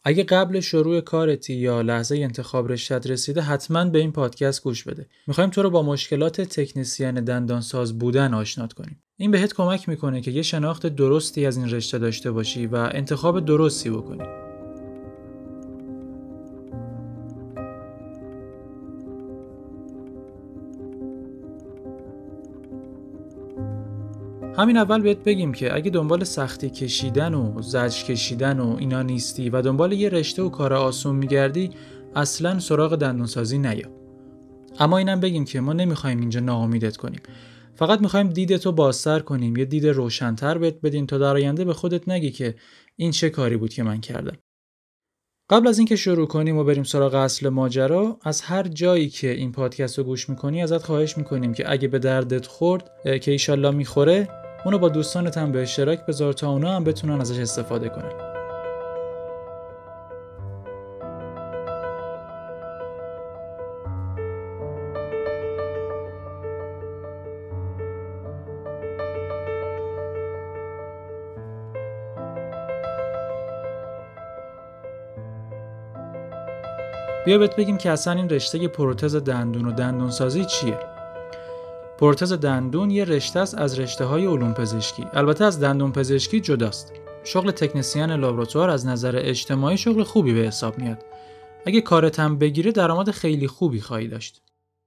اگه قبل شروع کارتی یا لحظه انتخاب رشته‌ت رسیده حتما به این پادکست گوش بده. میخوایم تو رو با مشکلات تکنسین دندانساز بودن آشنات کنیم. این بهت کمک میکنه که یه شناخت درستی از این رشته داشته باشی و انتخاب درستی بکنی. همین اول بهت بگیم که اگه دنبال سختی کشیدن و زجر کشیدن و اینا نیستی و دنبال یه رشته و کار آسون میگردی، اصلاً سراغ دندانسازی نیا. اما اینم بگیم که ما نمیخوایم اینجا ناامیدت کنیم. فقط میخوایم دیدتو بازتر کنیم، یه دید روشن‌تر بهت بدیم تا در آینده به خودت نگی که این چه کاری بود که من کردم. قبل از اینکه شروع کنیم و بریم سراغ اصل ماجرا، از هر جایی که این پادکست رو گوش میکنی ازت خواهش میکنیم که اگه به دردت خورد که ایشالله میخوره، اونو با دوستانت هم به اشتراک بذار تا اونا هم بتونن ازش استفاده کنن. بیا بهت بگیم که اصلا این رشته پروتز دندون و دندونسازی چیه. پروتز دندون یه رشته است از رشته‌های علوم پزشکی. البته از دندون پزشکی جداست. شغل تکنسین لابراتوار از نظر اجتماعی شغل خوبی به حساب میاد. اگه کارت هم بگیره درآمد خیلی خوبی خواهی داشت.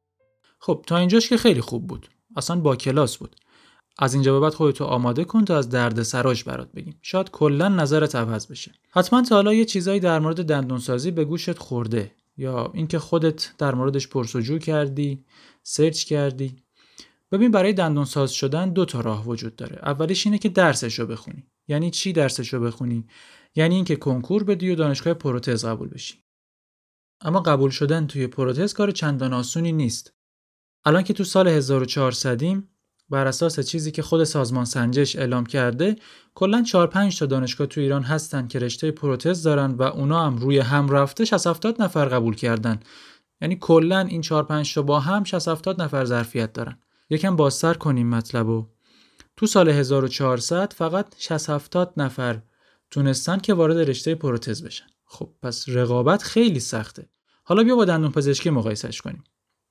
خب تا اینجاش که خیلی خوب بود. اصلا با کلاس بود. از اینجا به بعد خودتو آماده کن تا از درد سراش برات بگیم. شاید کلا نظرت عوض بشه. حتما تا حالا یه چیزایی در مورد دندونسازی به گوشت خورده یا اینکه خودت در موردش پرس‌وجو کردی، سرچ کردی. ببین برای دندونساز شدن 2 تا راه وجود داره. اولیش اینه که درسشو بخونی. یعنی چی درسشو بخونی؟ یعنی اینکه کنکور بدی و دانشگاه پروتز قبول بشی. اما قبول شدن توی پروتز کار چندان آسونی نیست. الان که تو سال 1400یم، بر اساس چیزی که خود سازمان سنجش اعلام کرده، کلاً 4-5 تا دانشگاه تو ایران هستن که رشته پروتز دارن و اونا هم روی هم رفته 60-70 نفر قبول کردن. یعنی کلاً این 4-5 تا با هم 60-70 نفر ظرفیت دارن. یکم بازتر کنیم مطلبو. تو سال 1400 فقط 60-70 نفر تونستن که وارد رشته پروتز بشن. خب پس رقابت خیلی سخته. حالا بیا با دندون پزشکی مقایسش کنیم.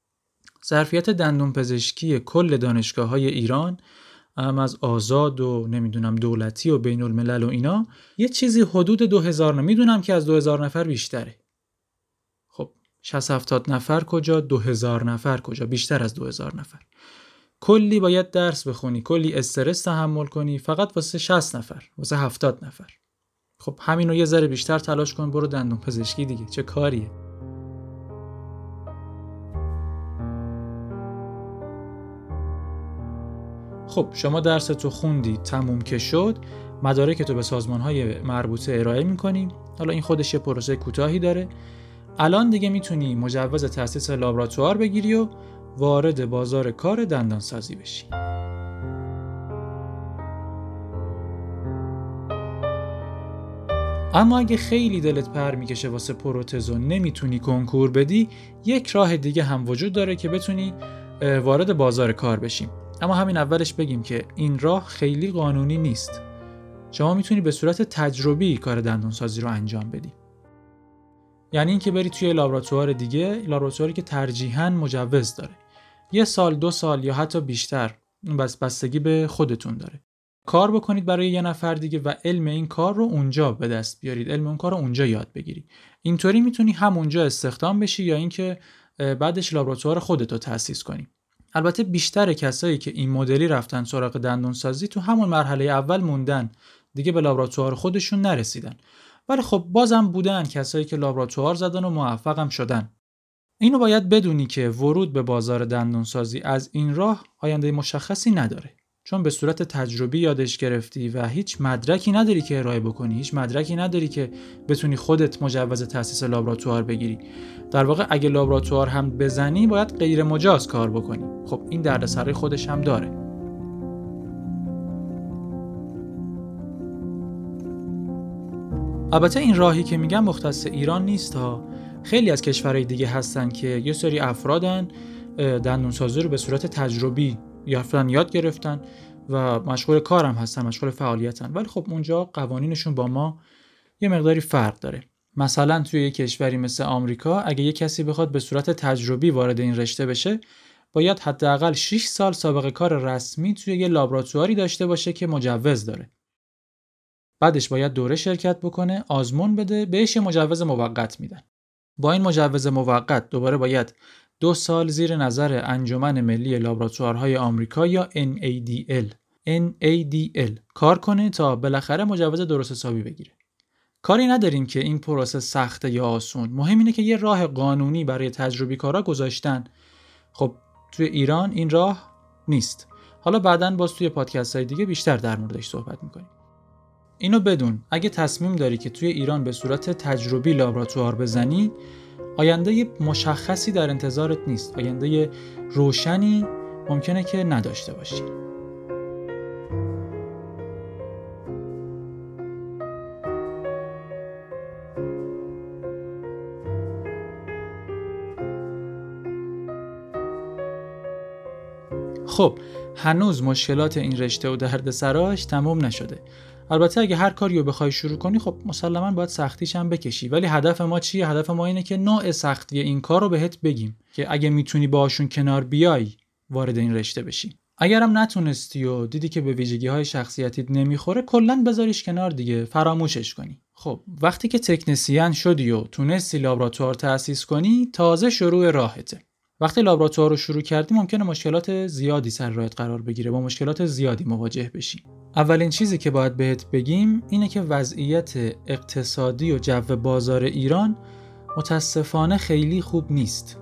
ظرفیت دندون پزشکی کل دانشگاه‌های ایران، از آزاد و نمیدونم دولتی و بین الملل و اینا، یه چیزی حدود 2000 میدونم که از 2000 نفر بیشتره. خب 60-70 نفر کجا، 2000 نفر کجا، بیشتر از 2000 نفر. کلی باید درس بخونی، کلی استرس تحمل کنی فقط واسه 60 نفر، واسه 70 نفر. خب همینو یه ذره بیشتر تلاش کن، برو دندون پزشکی دیگه، چه کاریه. خب شما درستو خوندی، تموم که شد، مدارکتو به سازمان‌های مربوطه ارائه می‌کنی. حالا این خودش یه پروسه کوتاهی داره. الان دیگه میتونی مجوز تأسیس لابراتوار بگیری و وارد بازار کار دندانسازی بشی. اما اگه خیلی دلت پر میکشه واسه پروتز و نمیتونی کنکور بدی، یک راه دیگه هم وجود داره که بتونی وارد بازار کار بشی. اما همین اولش بگیم که این راه خیلی قانونی نیست. شما میتونی به صورت تجربی کار دندانسازی رو انجام بدی. یعنی اینکه بری توی لابراتوار دیگه، لابراتواری که ترجیحاً مجوز داره. 1 سال، 2 سال یا حتی بیشتر، این بستگی به خودتون داره. کار بکنید برای یه نفر دیگه و علم این کار رو اونجا به دست بیارید، علم اون کار رو اونجا یاد بگیری. اینطوری میتونی همونجا استخدام بشی یا اینکه بعدش لابراتوار خودتو تأسیس کنی. البته بیشتر کسایی که این مدلی رفتن سراغ دندونسازی تو همون مرحله اول موندن، دیگه به لابراتوار خودشون نرسیدن. ولی خب بازم بودن کسایی که لابراتوار زدن و موفقم شدن. اینو باید بدونی که ورود به بازار دندونسازی از این راه آینده مشخصی نداره. چون به صورت تجربی یادش گرفتی و هیچ مدرکی نداری که ارائه بکنی، هیچ مدرکی نداری که بتونی خودت مجوز تأسیس لابراتوار بگیری. در واقع اگه لابراتوار هم بزنی باید غیر مجاز کار بکنی. خب این دردسرای خودش هم داره. البته این راهی که میگم مختص ایران نیست ها. خیلی از کشورهای دیگه هستن که یه سری افرادن دندونسازی رو به صورت تجربی یاد گرفتن و مشغول کارم هستن، مشغول فعالیتن. ولی خب اونجا قوانینشون با ما یه مقداری فرق داره. مثلا توی یک کشوری مثل آمریکا اگه یک کسی بخواد به صورت تجربی وارد این رشته بشه، باید حداقل 6 سال سابقه کار رسمی توی یه لابراتواری داشته باشه که مجوز داره. بعدش باید دوره شرکت بکنه، آزمون بده، بهش یه مجوز موقت میدن. با این مجوز موقت دوباره باید 2 سال زیر نظر انجمن ملی لابراتوارهای آمریکا یا NADL کار کنه تا بالاخره مجوز درست حسابی بگیره. کاری نداریم که این پروسه سخته یا آسون، مهم اینه که یه راه قانونی برای تجربی کارا گذاشتن. خب توی ایران این راه نیست. حالا بعداً باز توی پادکست‌های دیگه بیشتر در موردش صحبت می‌کنیم. اینو بدون، اگه تصمیم داری که توی ایران به صورت تجربی لابراتوار بزنی، آینده مشخصی در انتظارت نیست. آینده روشنی ممکنه که نداشته باشی. خب هنوز مشکلات این رشته و دردسراش تموم نشده. البته اگه هر کاری رو بخوای شروع کنی، خب مسلماً باید سختیش هم بکشی. ولی هدف ما چیه؟ هدف ما اینه که نوع سختی این کار رو بهت بگیم که اگه میتونی باشون کنار بیای وارد این رشته بشی. اگرم نتونستی و دیدی که به ویژگی‌های شخصیتیت نمیخوره، کلاً بذاریش کنار دیگه، فراموشش کنی. خب وقتی که تکنسین شدی و تونستی لابراتوار تأسیس کنی، تازه شروع راهته. وقتی لابراتوار رو شروع کردی ممکنه مشکلات زیادی سر راهت قرار بگیره، با مشکلات زیادی مواجه بشی. اولین چیزی که باید بهت بگیم اینه که وضعیت اقتصادی و جو بازار ایران متاسفانه خیلی خوب نیست.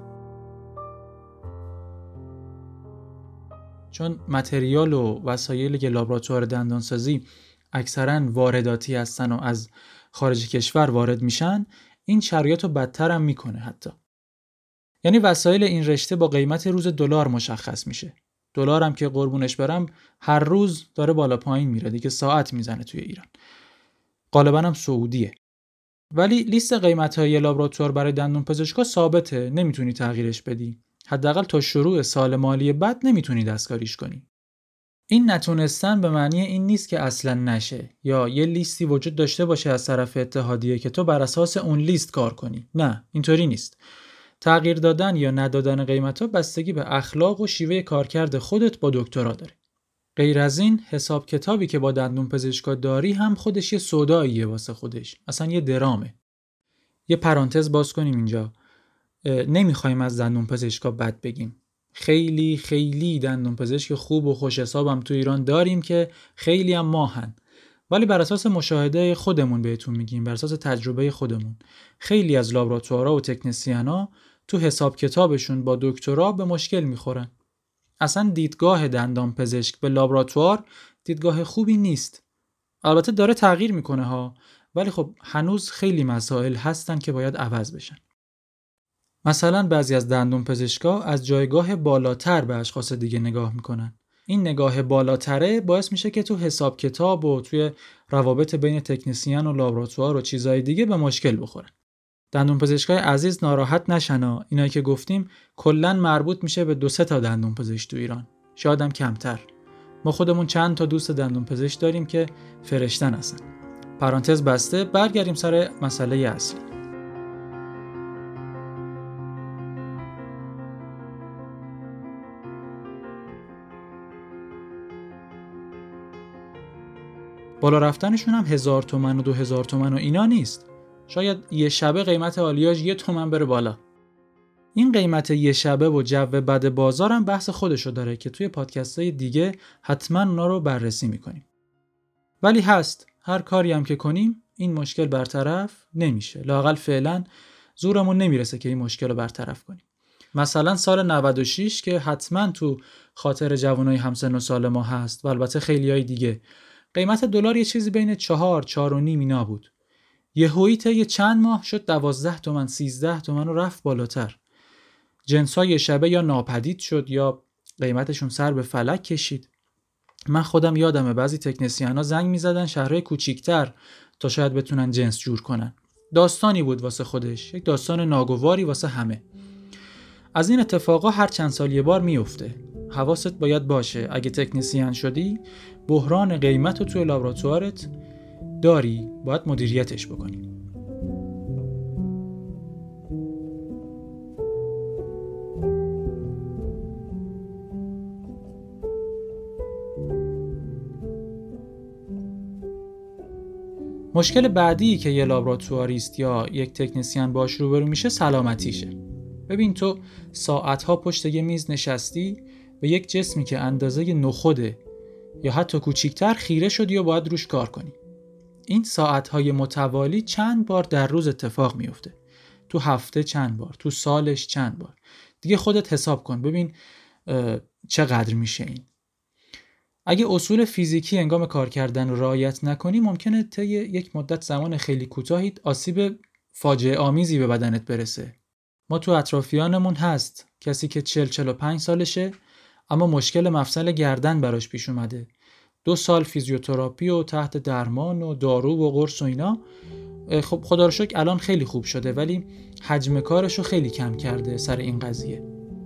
چون متریال و وسایل لابراتوار دندانسازی اکثراً وارداتی هستن و از خارج کشور وارد میشن، این شرایط رو بدتر هم میکنه حتی. یعنی وسایل این رشته با قیمت روز دلار مشخص میشه. دلار هم که قربونش برم هر روز داره بالا پایین میره دیگه، ساعت میزنه توی ایران. غالبا هم سعودیه. ولی لیست قیمت‌های لابراتوار برای دندون پزشکا ثابته، نمیتونی تغییرش بدی. حداقل تا شروع سال مالی بعد نمیتونی دستکاریش کنی. این نتونستن به معنی این نیست که اصلا نشه یا یه لیستی وجود داشته باشه از طرف اتحادیه که تو بر اساس اون لیست کار کنی. نه، اینطوری نیست. تغییر دادن یا ندادن قیمت‌ها بستگی به اخلاق و شیوه کارکرد خودت با دکترا داره. غیر از این، حساب کتابی که با دندون پزشکا داری هم خودش یه سوداییه واسه خودش. اصلا یه درامه. یه پرانتز باز کنیم اینجا. نمیخوایم از دندون پزشکا بد بگیم. خیلی خیلی دندون پزشک خوب و خوش حسابم تو ایران داریم که خیلی هم ماهن. ولی بر اساس مشاهده خودمون بهتون میگیم، بر اساس تجربه خودمون، خیلی از لابراتوارا و تکنسینا تو حساب کتابشون با دکترا به مشکل میخورن. اصلا دیدگاه دندان پزشک به لابراتوار دیدگاه خوبی نیست. البته داره تغییر میکنه ها، ولی خب هنوز خیلی مسائل هستن که باید عوض بشن. مثلا بعضی از دندون پزشکا از جایگاه بالاتر به اشخاص دیگه نگاه میکنن. این نگاه بالاتره باعث میشه که تو حساب کتاب و توی روابط بین تکنسین و لابراتوار و چیزهای دیگه به مشکل بخورن. دندون پزشکای عزیز ناراحت نشن، اینایی که گفتیم کلاً مربوط میشه به 2-3 تا دندون پزشک تو ایران، شاید هم کمتر. ما خودمون چند تا دوست دندون پزشک داریم که فرشتن هستن. پرانتز بسته، برگردیم سر مسئله اصلی. بالا رفتنشون هم 1000 تومن و 2000 تومن و اینا نیست. شاید یه شبه قیمت آلیاژ 1 تومن بره بالا. این قیمت یه شبه و جو بد بازار هم بحث خودشو داره که توی پادکست‌های دیگه حتما اونا رو بررسی میکنیم. ولی هست، هر کاری هم که کنیم این مشکل برطرف نمیشه. لااقل فعلا زورمون نمیرسه که این مشکل رو برطرف کنیم. مثلا سال 96 که حتما تو خاطر جوانای همسن و سال ما هست و البته خیلیای دیگه، قیمت دلار یه چیزی بین 4-4.5 اینا بود. یهویی طی چند ماه شد 12 تومن 13 تومن و رفت بالاتر. جنسای شبه یا ناپدید شد یا قیمتشون سر به فلک کشید. من خودم یادمه بعضی تکنسیانا زنگ می‌زدن شهرهای کوچیک‌تر تا شاید بتونن جنس جور کنن. داستانی بود واسه خودش، یک داستان ناگواری واسه همه. از این اتفاقا هر چند سال یه بار میفته. حواست باید باشه اگه تکنسین شدی، بحران قیمت رو توی لابراتوارت داری، باید مدیریتش بکنی. مشکل بعدی که یه لابراتواریست یا یک تکنسین باش روبرو میشه سلامتیشه. ببین تو ساعتها پشت یه میز نشستی، به یک جسمی که اندازه نخوده یا حتی کوچیکتر خیره شدی و باید روش کار کنی. این ساعتهای متوالی چند بار در روز اتفاق میفته، تو هفته چند بار، تو سالش چند بار. دیگه خودت حساب کن ببین چقدر میشه این. اگه اصول فیزیکی هنگام کار کردن رو رعایت نکنی ممکنه طی یک مدت زمان خیلی کوتاهی آسیب فاجعه آمیزی به بدنت برسه. ما تو اطرافیانمون هست کسی که 40-45 سالشه اما مشکل مفصل گردن براش پیش اومده، 2 سال فیزیوتراپی و تحت درمان و دارو و قرص و اینا، خب خدا رو شکر الان خیلی خوب شده ولی حجم کارشو خیلی کم کرده سر این قضیه.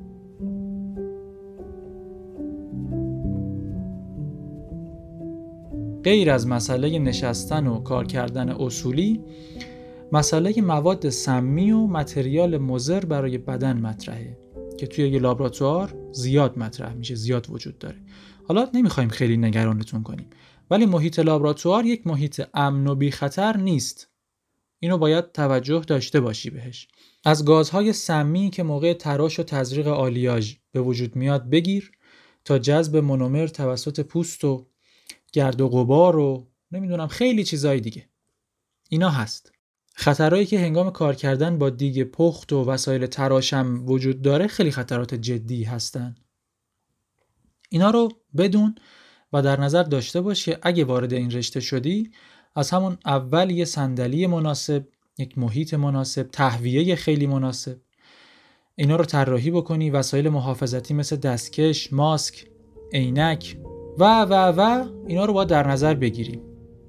غیر از مسئله نشستن و کار کردن اصولی، مسئله مواد سمی و متریال مضر برای بدن مطرحه که توی یه لابراتوار زیاد مطرح میشه، زیاد وجود داره. حالا نمیخوایم خیلی نگرانتون کنیم ولی محیط لابراتوار یک محیط امن و بی خطر نیست. اینو باید توجه داشته باشی بهش. از گازهای سمی که موقع تراش و تزریق آلیاژ به وجود میاد بگیر تا جذب مونومر توسط پوست و گرد و غبار و نمیدونم خیلی چیزای دیگه. اینا هست. خطرهایی که هنگام کار کردن با دیگ پخت و وسایل تراش هم وجود داره خیلی خطرات جدی هستن. اینا رو بدون و در نظر داشته باش که اگه وارد این رشته شدی از همون اول یه صندلی مناسب، یک محیط مناسب، تهویه خیلی مناسب، اینا رو طراحی بکنی، وسایل محافظتی مثل دستکش، ماسک، عینک و اینا رو باید در نظر بگیریم.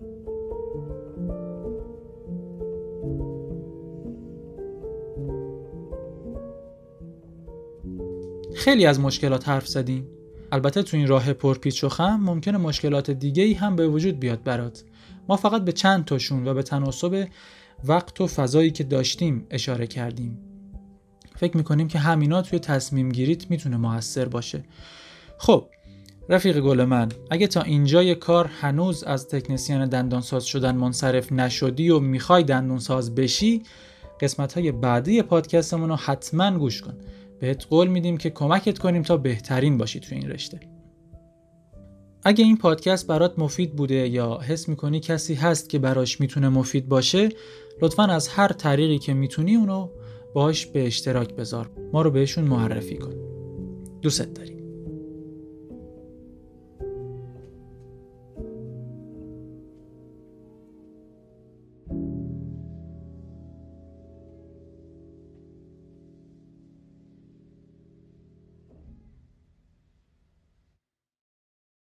خیلی از مشکلات حرف زدیم. البته تو این راه پرپیچ و خم ممکنه مشکلات دیگه‌ای هم به وجود بیاد برات. ما فقط به چند تاشون و به تناسب وقت و فضایی که داشتیم اشاره کردیم. فکر میکنیم که همینا توی تصمیم گیریت میتونه موثر باشه. خب رفیق گل من، اگه تا اینجای کار هنوز از تکنسین دندانساز شدن منصرف نشدی و میخوای دندانساز بشی، قسمت‌های بعدی پادکستمون رو حتما گوش کن. بهت قول میدیم که کمکت کنیم تا بهترین باشی تو این رشته. اگه این پادکست برات مفید بوده یا حس میکنی کسی هست که براش میتونه مفید باشه، لطفاً از هر طریقی که میتونی اونو باهاش به اشتراک بذار. ما رو بهشون معرفی کن. دوست داریم.